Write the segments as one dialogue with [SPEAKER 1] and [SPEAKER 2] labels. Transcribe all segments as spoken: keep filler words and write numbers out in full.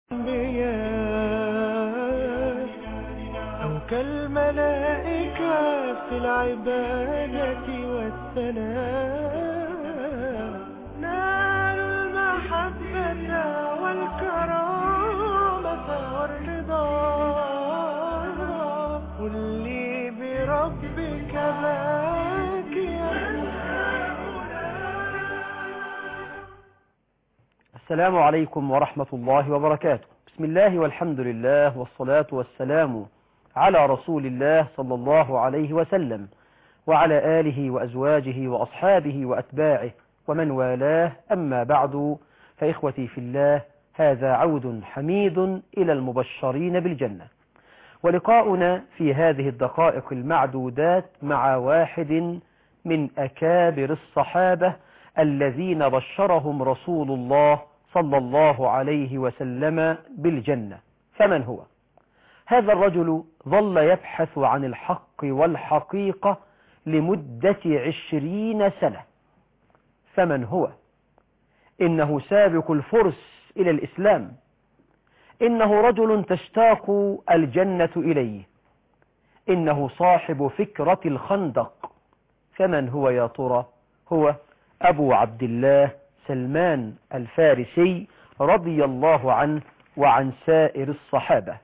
[SPEAKER 1] الأنبياء أو كالملائكة في العبادة والسلام، نالوا المحبة والكرامة والرضا. قل لي بربك باكيا.
[SPEAKER 2] السلام عليكم ورحمة الله وبركاته. بسم الله والحمد لله والصلاة والسلام على رسول الله صلى الله عليه وسلم وعلى آله وأزواجه وأصحابه وأتباعه ومن والاه، أما بعد، فإخوتي في الله، هذا عود حميد إلى المبشرين بالجنة، ولقاؤنا في هذه الدقائق المعدودات مع واحد من أكابر الصحابة الذين بشرهم رسول الله صلى الله عليه وسلم بالجنة. فمن هو؟ هذا الرجل ظل يبحث عن الحق والحقيقة لمدة عشرين سنة. فمن هو؟ إنه سابق الفرس إلى الإسلام، إنه رجل تشتاق الجنة إليه، إنه صاحب فكرة الخندق. فمن هو يا ترى؟ هو أبو عبد الله سلمان الفارسي رضي الله عنه وعن سائر الصحابة.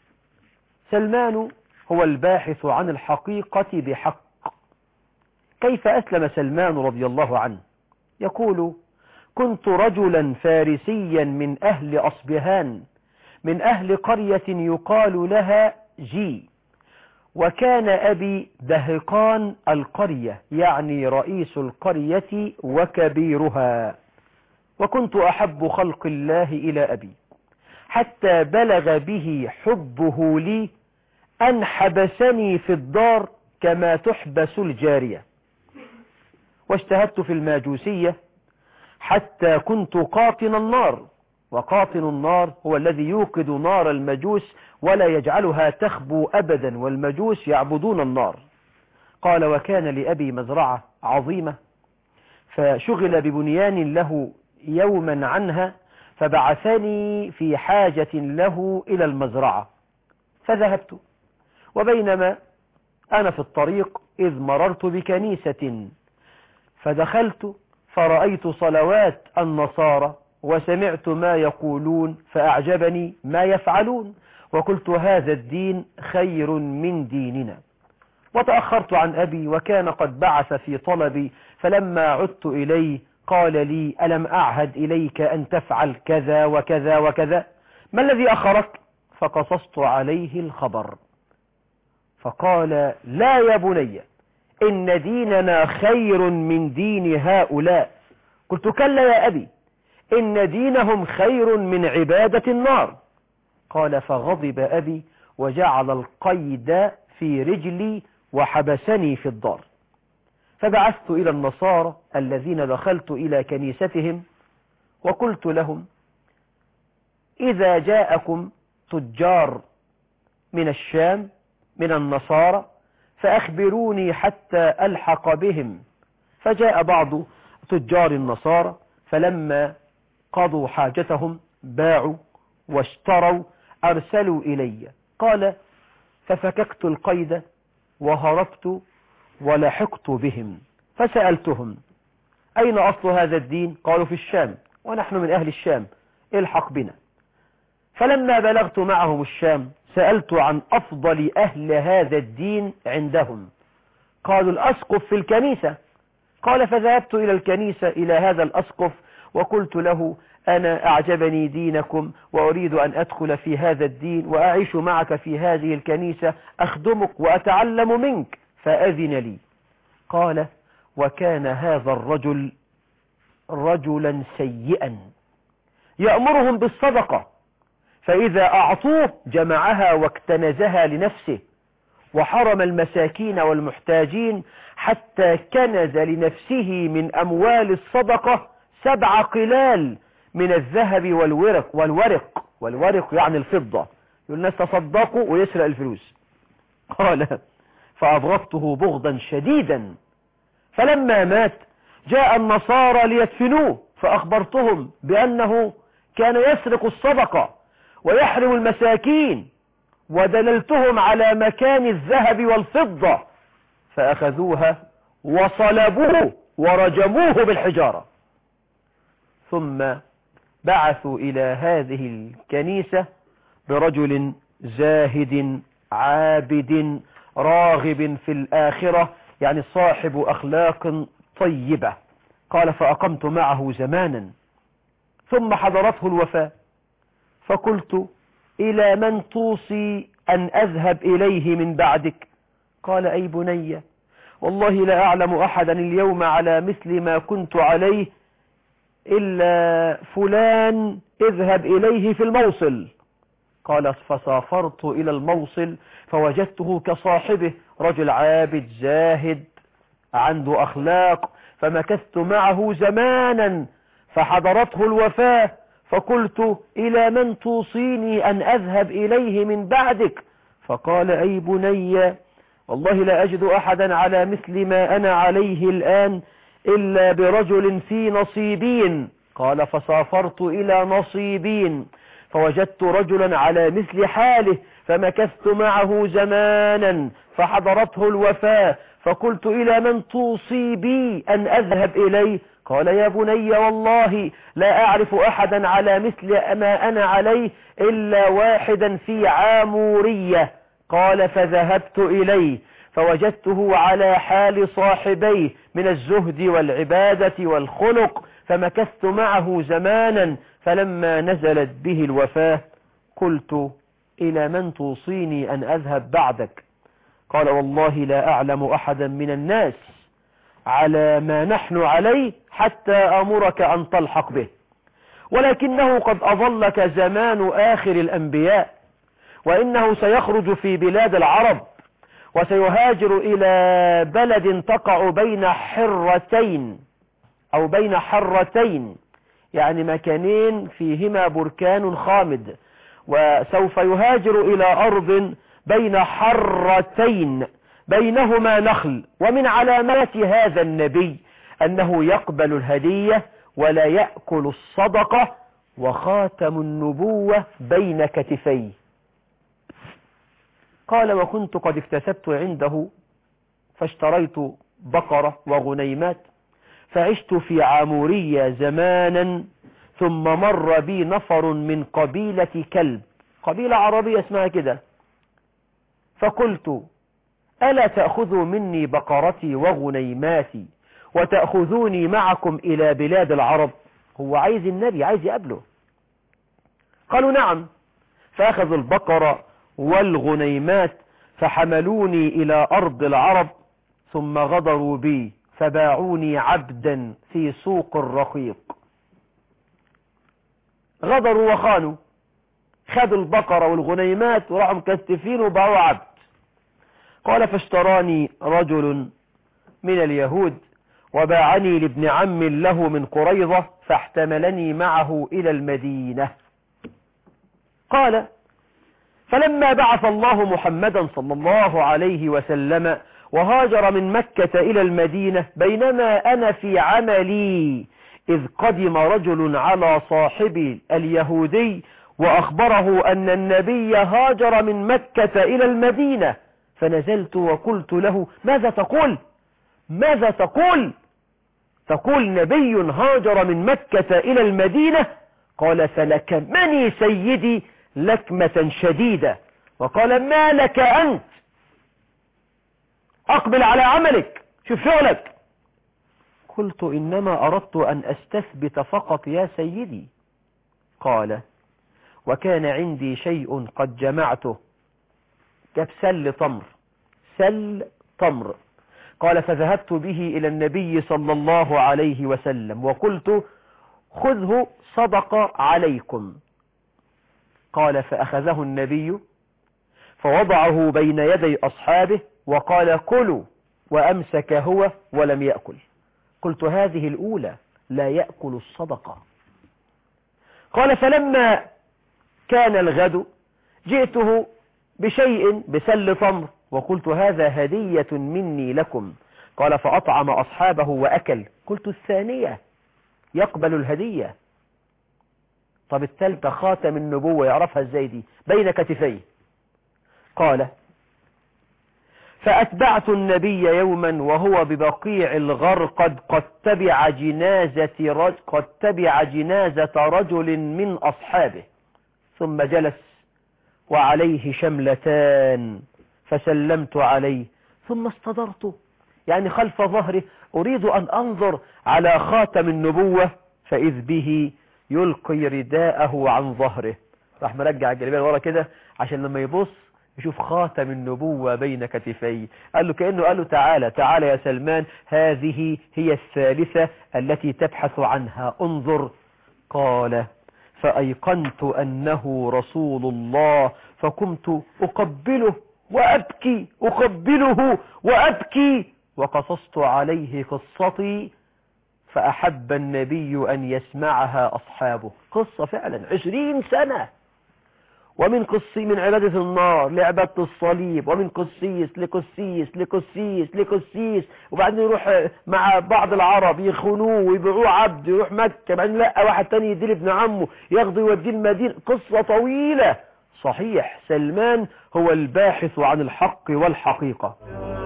[SPEAKER 2] سلمان هو الباحث عن الحقيقة بحق. كيف أسلم سلمان رضي الله عنه؟ يقول: كنت رجلا فارسيا من أهل أصبهان، من أهل قرية يقال لها جي، وكان أبي دهقان القرية، يعني رئيس القرية وكبيرها، وكنت أحب خلق الله إلى أبي، حتى بلغ به حبه لي أن حبسني في الدار كما تحبس الجارية، واجتهدت في الماجوسية حتى كنت قاطن النار، وقاطن النار هو الذي يوقد نار المجوس ولا يجعلها تخبو أبدا، والمجوس يعبدون النار. قال: وكان لأبي مزرعة عظيمة، فشغل ببنيان له يوما عنها، فبعثني في حاجة له إلى المزرعة، فذهبت، وبينما أنا في الطريق إذ مررت بكنيسة، فدخلت فرأيت صلوات النصارى وسمعت ما يقولون فأعجبني ما يفعلون، وقلت: هذا الدين خير من ديننا. وتأخرت عن أبي وكان قد بعث في طلبي، فلما عدت إليه قال لي: ألم أعهد إليك أن تفعل كذا وكذا وكذا؟ ما الذي أخرك؟ فقصصت عليه الخبر، فقال: لا يا بني، إن ديننا خير من دين هؤلاء. قلت: كلا يا أبي، إن دينهم خير من عبادة النار. قال: فغضب أبي وجعل القيد في رجلي وحبسني في الدار، فبعثت إلى النصارى الذين دخلت إلى كنيستهم وقلت لهم: إذا جاءكم تجار من الشام من النصارى فأخبروني حتى ألحق بهم. فجاء بعض تجار النصارى، فلما قضوا حاجتهم باعوا واشتروا أرسلوا إلي. قال: ففككت القيد وهربت ولحقت بهم، فسألتهم: أين أصل هذا الدين؟ قالوا: في الشام، ونحن من أهل الشام، الحق بنا. فلما بلغت معهم الشام سألت عن أفضل أهل هذا الدين عندهم، قالوا: الأسقف في الكنيسة. قال: فذهبت إلى الكنيسة إلى هذا الأسقف وقلت له: أنا أعجبني دينكم وأريد أن أدخل في هذا الدين وأعيش معك في هذه الكنيسة، أخدمك وأتعلم منك، فأذن لي. قال: وكان هذا الرجل رجلا سيئا يأمرهم بالصدقة، فإذا أعطوه جمعها واكتنزها لنفسه، وحرم المساكين والمحتاجين، حتى كنز لنفسه من أموال الصدقة سبع قلال من الذهب والورق والورق والورق يعني الفضة. يقول الناس تصدقوا ويسرق الفلوس. قال: فأبغضته بغضا شديدا، فلما مات جاء النصارى ليدفنوه، فأخبرتهم بأنه كان يسرق الصدقة ويحرم المساكين، ودللتهم على مكان الذهب والفضة فأخذوها وصلبوه ورجموه بالحجارة. ثم بعثوا إلى هذه الكنيسة برجل زاهد عابد راغب في الآخرة، يعني صاحب أخلاق طيبة. قال فأقمت معه زمانا ثم حضرته الوفاة، فقلت إلى من توصي أن أذهب إليه من بعدك؟ قال أي بني، والله لا أعلم أحدا اليوم على مثل ما كنت عليه إلا فلان، اذهب إليه في الموصل. قال فسافرت إلى الموصل فوجدته كصاحبه، رجل عابد زاهد عنده أخلاق، فمكثت معه زمانا فحضرته الوفاة، فقلت إلى من توصيني أن أذهب إليه من بعدك؟ فقال أي بني، والله لا أجد أحدا على مثل ما أنا عليه الآن إلا برجل في نصيبين. قال فسافرت إلى نصيبين فوجدت رجلا على مثل حاله، فمكثت معه زمانا فحضرته الوفاة، فقلت إلى من توصي بي أن أذهب إليه؟ قال يا بني والله لا أعرف أحدا على مثل ما أنا عليه إلا واحدا في عامورية. قال فذهبت إليه فوجدته على حال صاحبيه من الزهد والعبادة والخلق، فمكثت معه زمانا، فلما نزلت به الوفاة قلت إلى من توصيني أن أذهب بعدك؟ قال والله لا أعلم أحدا من الناس على ما نحن عليه حتى أمرك أن تلحق به، ولكنه قد أظلك زمان آخر الأنبياء، وإنه سيخرج في بلاد العرب وسيهاجر إلى بلد تقع بين حرتين أو بين حرتين، يعني مكانين فيهما بركان خامد، وسوف يهاجر إلى أرض بين حرتين بينهما نخل. ومن علامات هذا النبي أنه يقبل الهدية ولا يأكل الصدقة، وخاتم النبوة بين كتفيه. قال وكنت قد اكتسبت عنده فاشتريت بقرة وغنيمات، فعشت في عامورية زمانا، ثم مر بي نفر من قبيلة كلب، قبيلة عربية اسمها كده، فقلت ألا تأخذوا مني بقرتي وغنيماتي وتأخذوني معكم إلى بلاد العرب؟ هو عايز النبي، عايز يقابله. قالوا نعم، فأخذوا البقرة والغنيمات فحملوني إلى أرض العرب، ثم غدروا بي فباعوني عبدا في سوق الرقيق. غدروا وخانوا، خدوا البقرة والغنيمات وراحوا مكتفين وباعوا عبد. قال فاشتراني رجل من اليهود وباعني لابن عم له من قريظة، فاحتملني معه إلى المدينة. قال فلما بعث الله محمدا صلى الله عليه وسلم وهاجر من مكة إلى المدينة، بينما أنا في عملي إذ قدم رجل على صاحبي اليهودي وأخبره أن النبي هاجر من مكة إلى المدينة، فنزلت وقلت له ماذا تقول؟ ماذا تقول؟ تقول نبي هاجر من مكة إلى المدينة؟ قال فلكمني سيدي لكمة شديدة، وقال ما لك أنت؟ أقبل على عملك، شوف شغلك. قلت إنما أردت أن أستثبت فقط يا سيدي. قال وكان عندي شيء قد جمعته، جاب سل تمر، سل تمر. قال فذهبت به إلى النبي صلى الله عليه وسلم وقلت خذه صدق عليكم. قال فأخذه النبي فوضعه بين يدي أصحابه وقال كلوا، وأمسك هو ولم يأكل. قلت هذه الأولى لا يأكل الصدقة. قال فلما كان الغد جئته بشيء بسل تمر وقلت هذا هدية مني لكم. قال فأطعم أصحابه وأكل. قلت الثانية يقبل الهدية. طب الثالثة خاتم النبوة يعرفها ازاي دي؟ بين كتفيه. قال فأتبعت النبي يوما وهو ببقيع الغرقد قد تبع جنازة رجل, قد تبع جنازة رجل من أصحابه، ثم جلس وعليه شملتان فسلمت عليه ثم استدرت، يعني خلف ظهره أريد أن أنظر على خاتم النبوة، فإذ به يلقي رداءه عن ظهره. راح مرجع الجلبية ورا كده عشان لما يبص يشوف خاتم النبوة بين كتفيه. قال له كأنه قال له تعالى تعالى يا سلمان، هذه هي الثالثة التي تبحث عنها، انظر. قال فأيقنت أنه رسول الله فقمت أقبله وأبكي أقبله وأبكي وقصصت عليه قصتي، فأحب النبي أن يسمعها أصحابه. قصة فعلا عشرين سنة، ومن قسي من عبادة النار لعبادة الصليب، ومن قسيس لقسيس لقسيس لقسيس، وبعدين يروح مع بعض العرب يخونوه ويبيعوه عبد، يروح مكة، بعدين لا واحد تاني يدير ابن عمه ياخده يوديه المدينة. قصة طويلة. صحيح سلمان هو الباحث عن الحق والحقيقة.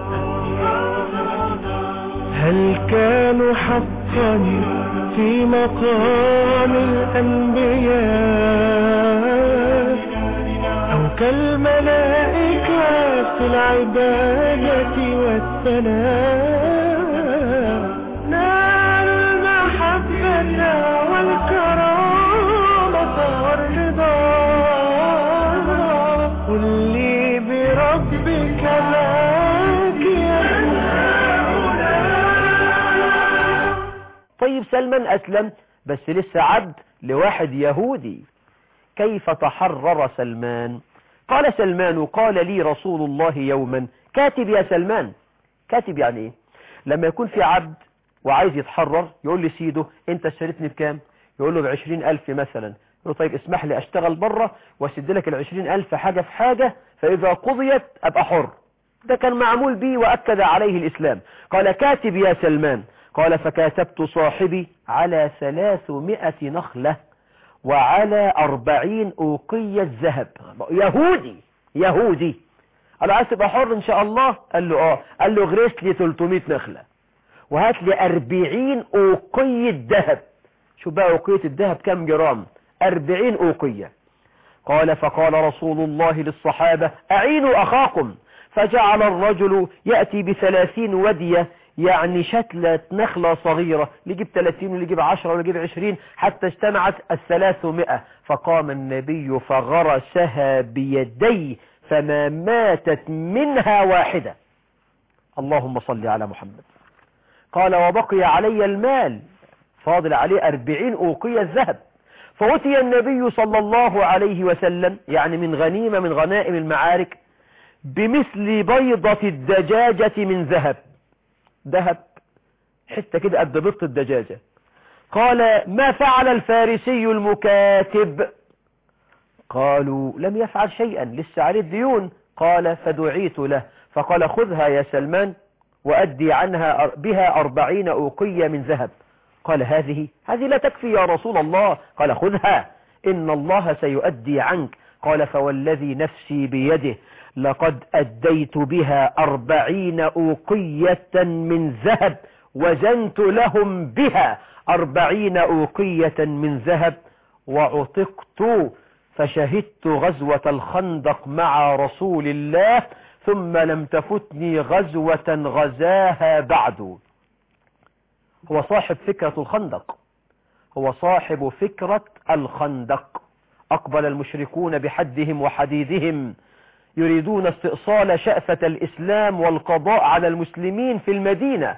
[SPEAKER 1] هل كانوا حقا في مقام الأنبياء أو كالملائكة في العبادة والسلام؟ نالوا المحبة والكرامة والرضا. قل لي بربك باكيا.
[SPEAKER 2] طيب سلمان أسلم بس لسه عبد لواحد يهودي. كيف تحرر سلمان؟ قال سلمان قال لي رسول الله يوما، كاتب يا سلمان. كاتب يعني ايه؟ لما يكون في عبد وعايز يتحرر يقول لي سيده انت اشتريتني بكام؟ يقول له بعشرين ألف مثلا. يقول له طيب اسمح لي اشتغل بره واسد لك العشرين ألف حاجة في حاجة، فإذا قضيت أبقى حر. ده كان معمول به وأكد عليه الإسلام. قال كاتب يا سلمان. قال فكاتبت صاحبي على ثلاثمائة نخلة وعلى أربعين أوقية ذهب. يهودي يهودي قال عايز تبقى حر إن شاء الله؟ قال له آه. قال له غرس لي ثلاثمائة نخلة وهات لي أربعين أوقية ذهب. شو بقى أوقية الذهب كم جرام؟ أربعين أوقية. قال فقال رسول الله للصحابة أعينوا أخاكم، فجعل الرجل يأتي بثلاثين ودية، يعني شتلة نخلة صغيرة، اللي يجيب ثلاثين واللي يجيب عشرة واللي يجيب عشرين حتى اجتمعت الثلاثمائة. فقام النبي فغرسها بيديه فما ماتت منها واحدة. اللهم صل على محمد. قال وبقي علي المال، فاضل عليه أربعين أوقية ذهب. فأتي النبي صلى الله عليه وسلم يعني من غنيمة من غنائم المعارك بمثل بيضة الدجاجة من ذهب. ذهب حتى كده قد بيضة الدجاجة. قال ما فعل الفارسي المكاتب؟ قالوا لم يفعل شيئا لسه عليه الديون. قال فدعيت له فقال خذها يا سلمان وأدي عنها بها أربعين أوقية من ذهب. قال هذه هذه لا تكفي يا رسول الله. قال خذها إن الله سيؤدي عنك. قال فوالذي نفسي بيده لقد أديت بها أربعين أوقية من ذهب وزنت لهم بها أربعين أوقية من ذهب وعتقت، فشهدت غزوة الخندق مع رسول الله ثم لم تفتني غزوة غزاها بعد. هو صاحب فكرة الخندق، هو صاحب فكرة الخندق. أقبل المشركون بحدهم وحديدهم يريدون استئصال شأفة الإسلام والقضاء على المسلمين في المدينة.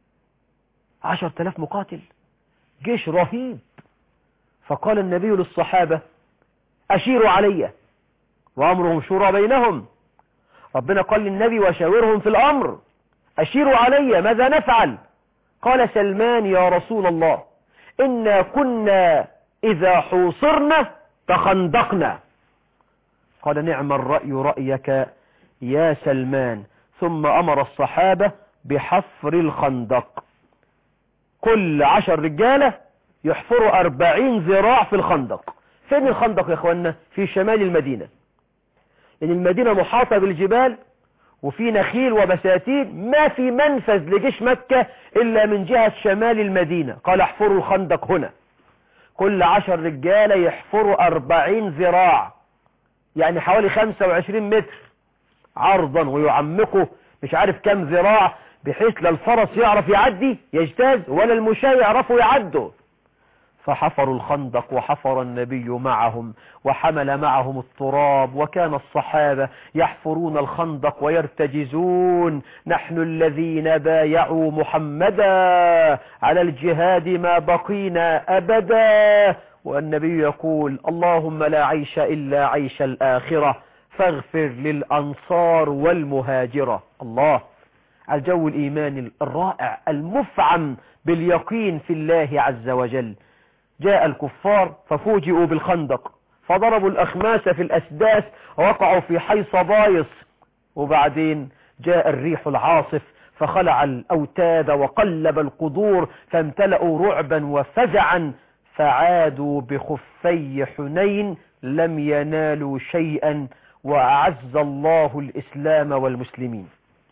[SPEAKER 2] عشر تلاف مقاتل، جيش رهيب. فقال النبي للصحابة أشيروا علي وأمرهم شورى بينهم. ربنا قال للنبي وشاورهم في الأمر، أشيروا علي ماذا نفعل؟ قال سلمان يا رسول الله إنا كنا إذا حوصرنا تخندقنا. قال نعم الرأي رأيك يا سلمان. ثم أمر الصحابة بحفر الخندق، كل عشر رجالة يحفروا أربعين ذراع في الخندق، فين الخندق يا اخوانا؟ في شمال المدينة، لأن المدينة محاطة بالجبال وفي نخيل وبساتين، ما في منفذ لجيش مكة إلا من جهة شمال المدينة. قال احفروا الخندق هنا، كل عشر رجالة يحفروا أربعين ذراع، يعني حوالي خمسة وعشرين متر عرضا، ويعمقوا مش عارف كم ذراع، بحيث لا الفرس يعرف يعدي يجتاز ولا المشاة يعرفوا يعدوا. فحفروا الخندق وحفر النبي معهم وحمل معهم التراب، وكان الصحابة يحفرون الخندق ويرتجزون: نحن الذين بايعوا محمدا على الجهاد ما بقينا أبدا. والنبي يقول: اللهم لا عيش إلا عيش الآخرة فاغفر للأنصار والمهاجرة. الله على الجو الإيماني الرائع المفعم باليقين في الله عز وجل. جاء الكفار ففوجئوا بالخندق، فضربوا الأخماس في الأسداس ووقعوا في حيص بايص، وبعدين جاء الريح العاصف فخلع الأوتاد وقلب القدور، فامتلأوا رعبا وفزعا، فعادوا بخفي حنين لم ينالوا شيئا، وأعز الله الإسلام والمسلمين.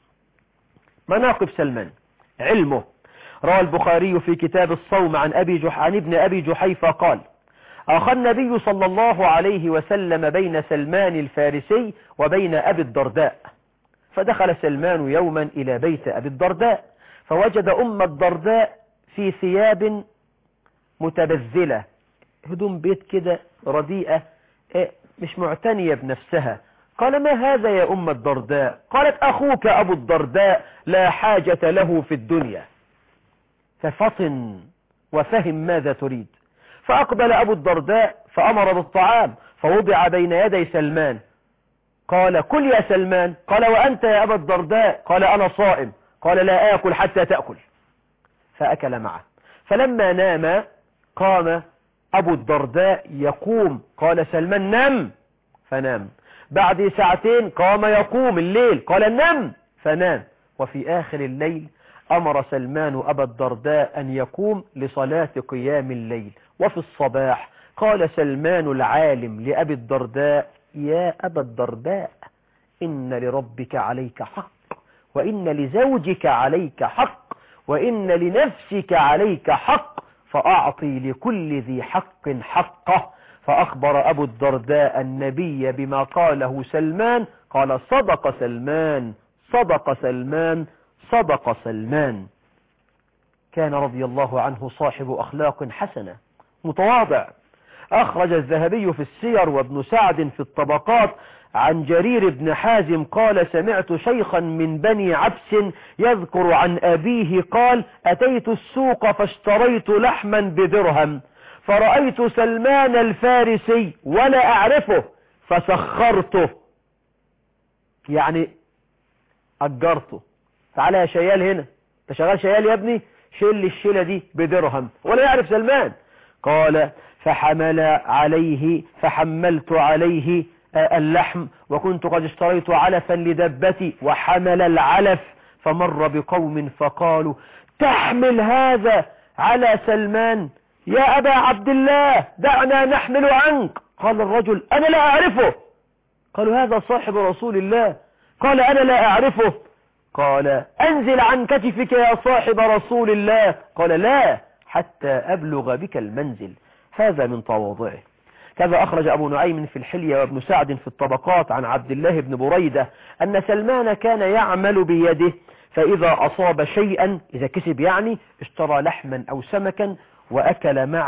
[SPEAKER 2] مناقب سلمان: علمه. روى البخاري في كتاب الصوم عن أبي جح... عن ابن أبي جحيفة قال: أخى النبي صلى الله عليه وسلم بين سلمان الفارسي وبين أبي الدرداء، فدخل سلمان يوما إلى بيت أبي الدرداء، فوجد أم الدرداء في ثياب متبذلة، هدوم بيت كده رديئة، مش معتنية بنفسها. قال: ما هذا يا أم الدرداء؟ قالت: أخوك أبو الدرداء لا حاجة له في الدنيا. ففطن وفهم ماذا تريد، فأقبل أبو الدرداء فأمر بالطعام فوضع بين يدي سلمان. قال: كل يا سلمان. قال: وأنت يا أبا الدرداء؟ قال: أنا صائم. قال: لا آكل حتى تأكل. فأكل معه. فلما نام قام أبو الدرداء يقوم، قال سلمان: نم، فنام. بعد ساعتين قام يقوم الليل، قال: نم، فنام. وفي آخر الليل أمر سلمان أبا الدرداء أن يقوم لصلاة قيام الليل. وفي الصباح قال سلمان العالم لأبي الدرداء: يا أبا الدرداء، إن لربك عليك حق، وإن لزوجك عليك حق، وإن لنفسك عليك حق، فأعطي لكل ذي حق حقه. فأخبر أبو الدرداء النبي بما قاله سلمان، قال: صدق سلمان، صدق سلمان، صدق سلمان. كان رضي الله عنه صاحب أخلاق حسنة متواضع. أخرج الذهبي في السير وابن سعد في الطبقات عن جرير بن حازم قال: سمعت شيخا من بني عبس يذكر عن أبيه قال: أتيت السوق فاشتريت لحما بدرهم، فرأيت سلمان الفارسي ولا أعرفه فسخرته، يعني أجرته. تعالى يا شيال هنا، انت شغال شيال يا ابني، شيل الشيلة دي بدرهم، ولا يعرف سلمان. قال: فحمل عليه فحملت عليه اللحم، وكنت قد اشتريت علفا لدبتي وحمل العلف، فمر بقوم فقالوا: تحمل هذا على سلمان يا أبا عبد الله، دعنا نحمل عنك. قال الرجل: أنا لا أعرفه. قالوا: هذا صاحب رسول الله. قال: أنا لا أعرفه. قال: أنزل عن كتفك يا صاحب رسول الله. قال: لا، حتى أبلغ بك المنزل. هذا من تواضعه. كذا أخرج أبو نعيم في الحلية وابن سعد في الطبقات عن عبد الله بن بريدة أن سلمان كان يعمل بيده، فإذا أصاب شيئا، إذا كسب يعني، اشترى لحما أو سمكا وأكل مع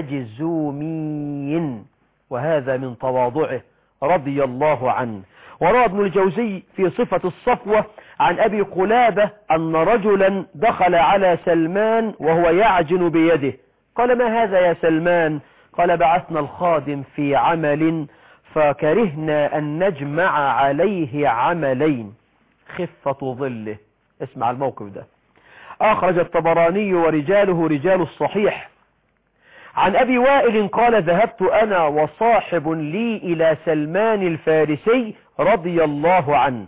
[SPEAKER 2] المجزومين، وهذا من تواضعه رضي الله عنه. وروى ابن الجوزي في صفة الصفوة عن أبي قلابة أن رجلا دخل على سلمان وهو يعجن بيده، قال: ما هذا يا سلمان؟ قال: بعثنا الخادم في عمل فكرهنا أن نجمع عليه عملين، خفة ظله. اسمع الموقف ده. أخرج الطبراني ورجاله رجال الصحيح عن أبي وائل قال: ذهبت أنا وصاحب لي إلى سلمان الفارسي رضي الله عنه،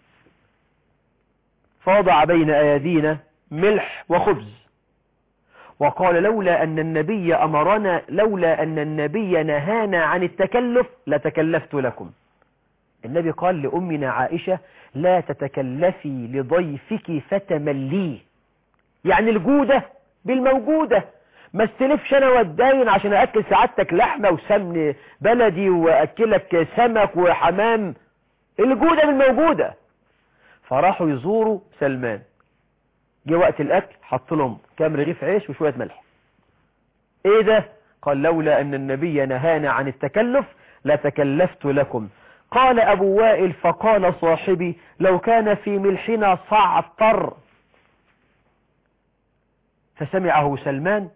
[SPEAKER 2] فوضع بين أيدينا ملح وخبز، وقال لولا أن النبي أمرنا لولا أن النبي نهانا عن التكلف لتكلفت لكم. النبي قال لأمنا عائشة لا تتكلفي لضيفك فتمليه، يعني الجودة بالموجودة، ما استلفش أنا والدين عشان أكل سعادتك لحمة وسمن بلدي وأكلك سمك وحمام، الجودة بالموجودة. فراحوا يزوروا سلمان، جه وقت الأكل حط لهم كام رغيف عيش وشوية ملح. إيه ده؟ قال لولا أن النبي نهانا عن التكلف لتكلفت لكم. قال أبو وائل فقال صاحبي لو كان في ملحنا صعتر. فسمعه سلمان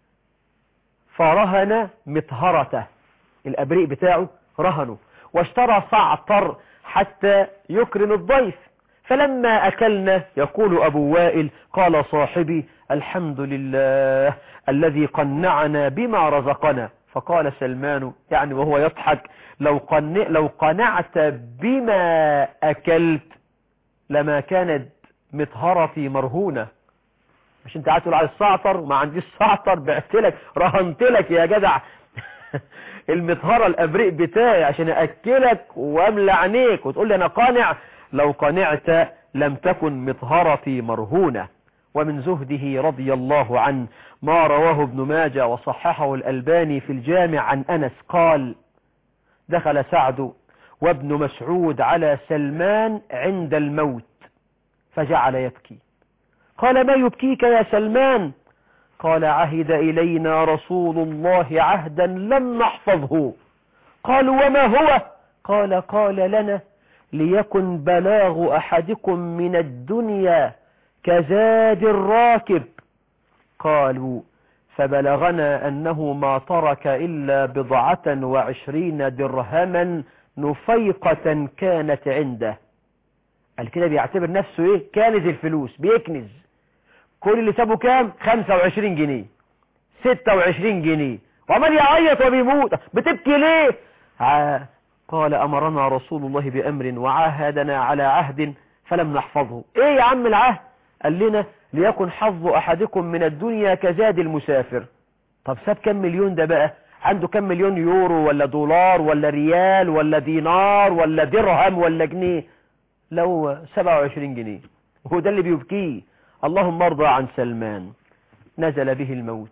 [SPEAKER 2] فرهن مطهرته، الأبريق بتاعه رهنه، واشترى صعتر حتى يكرم الضيف. فلما أكلنا يقول أبو وائل قال صاحبي الحمد لله الذي قنعنا بما رزقنا. فقال سلمان يعني وهو يضحك لو, قنع لو قنعت بما أكلت لما كانت مطهرتي مرهونة. مش انت عايز تقول على الصعتر ما عنديش صعتر، بعتلك رهنتلك يا جدع المطهرة الأبريق بتاعي عشان أكلك وأملى عينيك وتقول لي أنا قانع. لو قنعت لم تكن مطهرتي مرهونة. ومن زهده رضي الله عنه ما رواه ابن ماجه وصححه الألباني في الجامع عن أنس قال دخل سعد وابن مسعود على سلمان عند الموت فجعل يبكي. قال ما يبكيك يا سلمان؟ قال عهد إلينا رسول الله عهدا لم نحفظه. قالوا وما هو؟ قال قال لنا ليكن بلاغ أحدكم من الدنيا كزاد الراكب. قالوا فبلغنا أنه ما ترك إلا بضعة وعشرين درهما نفيقة كانت عنده. قال كده بيعتبر نفسه ايه؟ كانز الفلوس، بيكنز. كل اللي سابه كام؟ خمسة وعشرين جنيه ستة وعشرين جنيه، وعمال يعيط وبيموت. بتبكي ليه؟ ع... قال أمرنا رسول الله بأمر وعاهدنا على عهد فلم نحفظه. ايه يا عم العهد؟ قال لنا ليكن حظ أحدكم من الدنيا كزاد المسافر. طب ساب كم مليون ده بقى؟ عنده كم مليون يورو ولا دولار ولا ريال ولا دينار ولا درهم ولا جنيه؟ لو سبعة وعشرين جنيه. وهو ده اللي بيبكيه. اللهم ارضى عن سلمان. نزل به الموت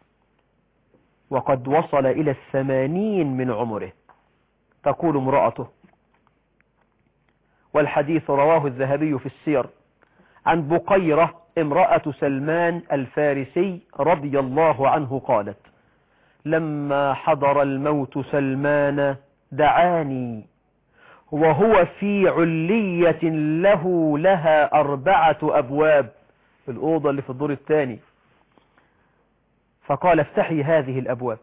[SPEAKER 2] وقد وصل إلى الثمانين من عمره. تقول امرأته، والحديث رواه الذهبي في السير عن بقيرة امرأة سلمان الفارسي رضي الله عنه قالت لما حضر الموت سلمان دعاني وهو في علية له لها أربعة أبواب، الأوضة اللي في الدور الثاني. فقال افتحي هذه الأبواب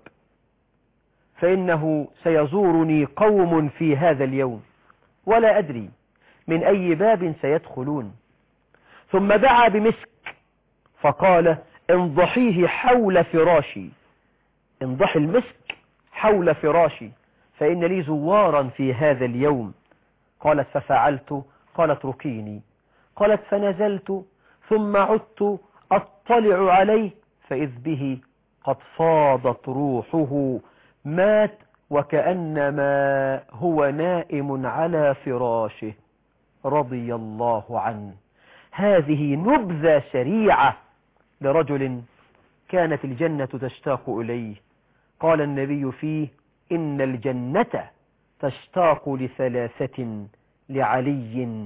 [SPEAKER 2] فإنه سيزورني قوم في هذا اليوم ولا أدري من أي باب سيدخلون. ثم دعا بمسك فقال انضحيه حول فراشي، انضح المسك حول فراشي فإن لي زوارا في هذا اليوم. قالت ففعلت. قالت ركيني. قالت فنزلت ثم عدت أطلع عليه فإذ به قد فاضت روحه مات وكأنما هو نائم على فراشه رضي الله عنه. هذه نبذة سريعة لرجل كانت الجنة تشتاق إليه. قال النبي فيه إن الجنة تشتاق لثلاثة لعلي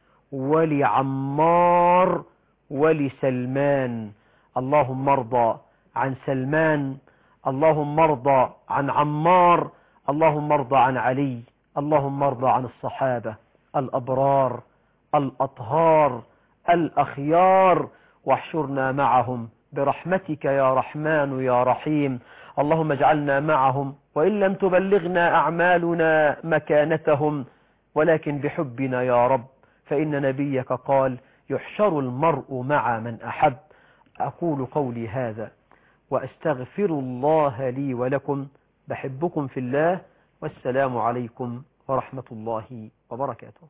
[SPEAKER 2] ولعمار ولسلمان. اللهم ارضى عن سلمان، اللهم ارضى عن عمار، اللهم ارضى عن علي، اللهم ارضى عن الصحابة الأبرار الأطهار الأخيار، واحشرنا معهم برحمتك يا رحمن يا رحيم. اللهم اجعلنا معهم وإن لم تبلغنا أعمالنا مكانتهم ولكن بحبنا يا رب، فإن نبيك قال يحشر المرء مع من أحب. أقول قولي هذا وأستغفر الله لي ولكم، بحبكم في الله، والسلام عليكم ورحمة الله وبركاته.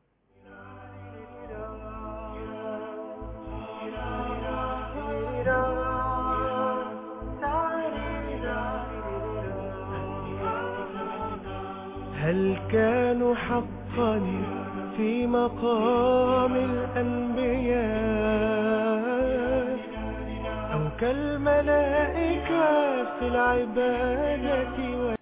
[SPEAKER 1] هل كانوا حقا في مقام الأنبياء أو كالملائكة في العبادة